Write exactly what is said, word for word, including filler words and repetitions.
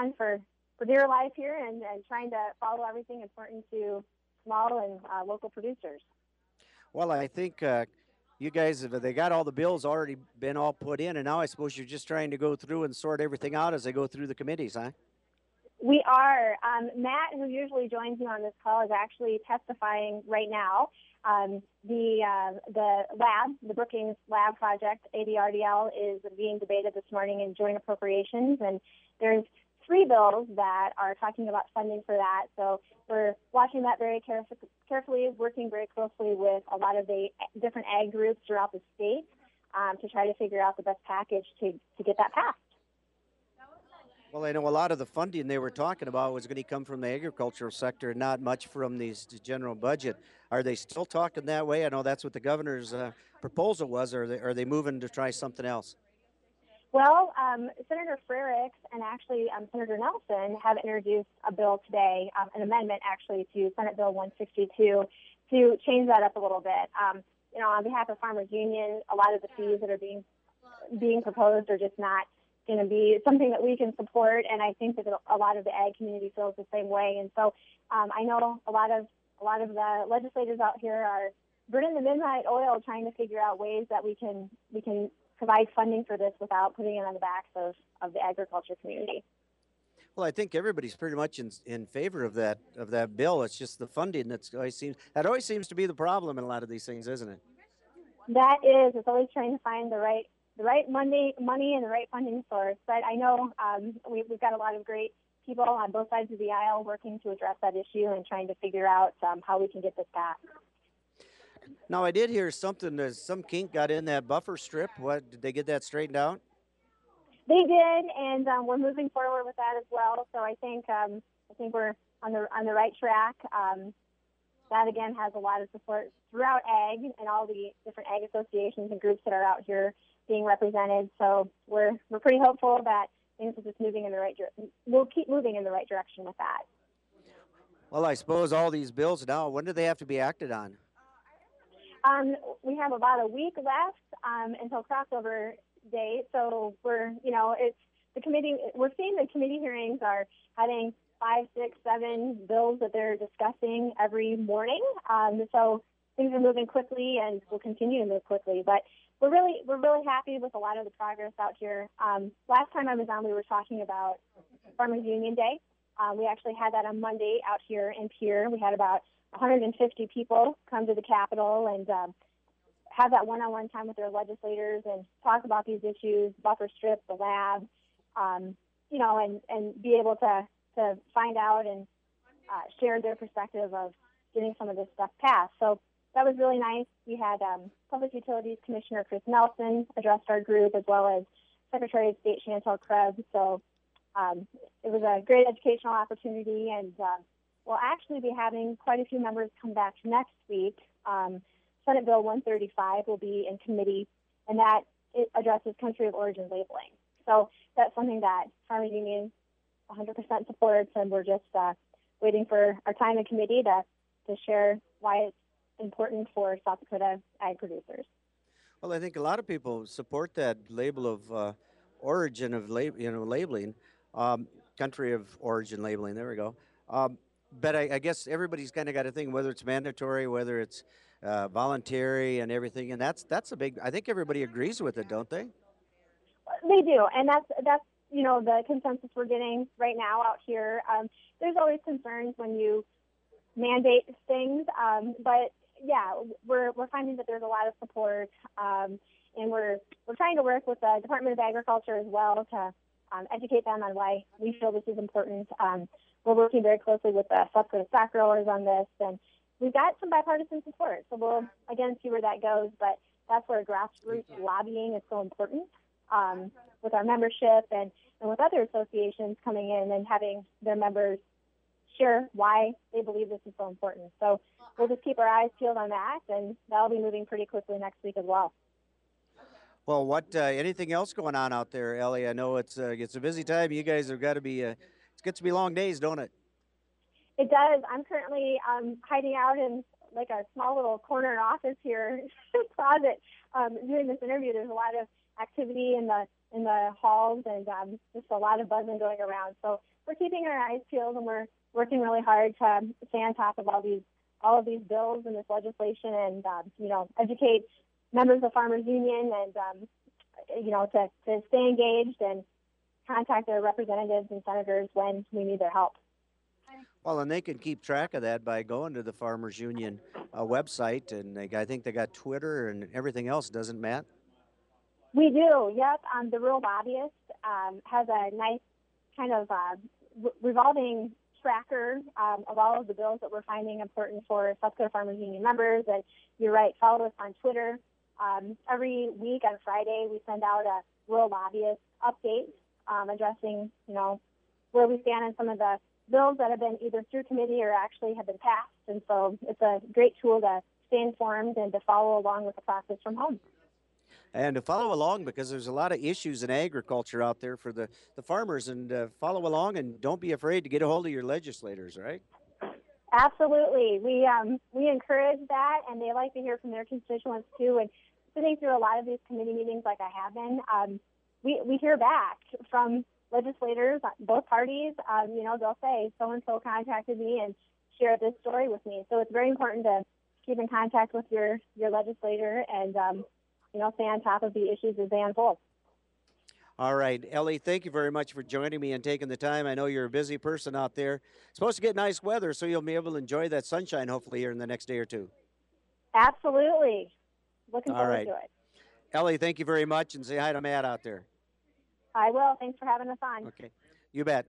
on for, for dear life here and, and trying to follow everything important to small and uh, local producers. Well, I think uh, you guys have they got all the bills already been all put in, and now I suppose you're just trying to go through and sort everything out as they go through the committees, huh? We are. Um, Matt, who usually joins me on this call, is actually testifying right now. Um, the uh, the lab, the Brookings Lab Project, A B R D L, is being debated this morning in joint appropriations, and there's three bills that are talking about funding for that. So we're watching that very caref- carefully, working very closely with a lot of the different ag groups throughout the state um, to try to figure out the best package to, to get that passed. Well, I know a lot of the funding they were talking about was going to come from the agricultural sector, not much from the general budget. Are they still talking that way? I know that's what the governor's uh, proposal was. Or are they, are they moving to try something else? Well, um, Senator Frericks and actually um, Senator Nelson have introduced a bill today, um, an amendment actually to Senate Bill one sixty-two to change that up a little bit. Um, you know, on behalf of Farmers Union, a lot of the fees that are being being proposed are just not going to be something that we can support, and I think that a lot of the ag community feels the same way. And so um, I know a lot of a lot of the legislators out here are burning the midnight oil trying to figure out ways that we can we can provide funding for this without putting it on the backs of, of the agriculture community. Well, I think everybody's pretty much in in favor of that of that bill. It's just the funding that's always seems that always seems to be the problem in a lot of these things, isn't it? That is, it's always trying to find the right the right money money and the right funding source. But I know um, we, we've got a lot of great people on both sides of the aisle working to address that issue and trying to figure out um, how we can get this passed. Now, I did hear something that some kink got in that buffer strip. What did they get that straightened out? They did, and um, we're moving forward with that as well. So I think um, I think we're on the on the right track. Um, that again has a lot of support throughout ag and all the different ag associations and groups that are out here being represented. So we're we're pretty hopeful that things are just moving in the right direction. We'll keep moving in the right direction with that. Well, I suppose all these bills now, when do they have to be acted on? Um, we have about a week left um, until crossover day. So we're, you know, it's the committee. We're seeing the committee hearings are having five, six, seven bills that they're discussing every morning. Um, so things are moving quickly and will continue to move quickly. But we're really, we're really happy with a lot of the progress out here. Um, last time I was on, we were talking about Farmers Union Day. Uh, we actually had that on Monday out here in Pierre. We had about one hundred fifty people come to the Capitol and um, have that one-on-one time with their legislators and talk about these issues, buffer strip, the lab, um, you know, and, and be able to, to find out and uh, share their perspective of getting some of this stuff passed. So that was really nice. We had um, Public Utilities Commissioner Chris Nelson addressed our group, as well as Secretary of State Chantal Krebs. So um, it was a great educational opportunity, and uh, we'll actually be having quite a few members come back next week. Um, Senate Bill one thirty-five will be in committee, and that it addresses country of origin labeling. So that's something that Farmers Union one hundred percent supports, and we're just uh, waiting for our time in committee to, to share why it's important for South Dakota ag producers. Well, I think a lot of people support that label of uh, origin of lab, you know, labeling, um, country of origin labeling. There we go. Um, but I, I guess everybody's kind of got a thing, whether it's mandatory, whether it's uh, voluntary, and everything. And that's that's a big. I think everybody agrees with it, don't they? They do, and that's that's you know the consensus we're getting right now out here. Um, there's always concerns when you mandate things, um, but yeah, we're we're finding that there's a lot of support, um, and we're we're trying to work with the Department of Agriculture as well to um, educate them on why we feel this is important. Um, we're working very closely with the South Dakota stock growers on this, and we've got some bipartisan support. So we'll again see where that goes, but that's where grassroots lobbying is so important um, with our membership and, and with other associations coming in and having their members share why they believe this is so important. So we'll just keep our eyes peeled on that, and that'll be moving pretty quickly next week as well. Well, what uh, anything else going on out there, Ellie? I know it's uh, it's a busy time. You guys have got to be. Uh, it gets to be long days, don't it? It does. I'm currently um, hiding out in like a small little corner office here, closet, um, doing this interview. There's a lot of activity in the in the halls, and um, just a lot of buzzing going around. So we're keeping our eyes peeled, and we're working really hard to stay on top of all these all of these bills and this legislation, and um, you know, educate members of Farmers Union, and um, you know, to, to stay engaged and contact their representatives and senators when we need their help. Well, and they can keep track of that by going to the Farmers Union uh, website, and they, I think they got Twitter and everything else, doesn't Matt? We do, yep. Um, the Rural Lobbyist um, has a nice kind of uh, re- revolving tracker um, of all of the bills that we're finding important for South Dakota Farmers Union members. And you're right, follow us on Twitter. Um, every week on Friday, we send out a Rural Lobbyist update um, addressing, you know, where we stand on some of the bills that have been either through committee or actually have been passed. And so it's a great tool to stay informed and to follow along with the process from home. And to follow along, because there's a lot of issues in agriculture out there for the, the farmers, and uh, follow along, and don't be afraid to get a hold of your legislators, right? Absolutely. We um, we encourage that, and they like to hear from their constituents too. And sitting through a lot of these committee meetings like I have been, um, we, we hear back from legislators, both parties. Um, you know, they'll say, so-and-so contacted me and shared this story with me. So it's very important to keep in contact with your, your legislator and, um, you know, stay on top of the issues as they unfold. All right, Ellie, thank you very much for joining me and taking the time. I know you're a busy person out there. It's supposed to get nice weather, so you'll be able to enjoy that sunshine hopefully here in the next day or two. Absolutely. Looking All forward right. to it. Ellie, thank you very much, and say hi to Matt out there. I will. Thanks for having us on. Okay, you bet.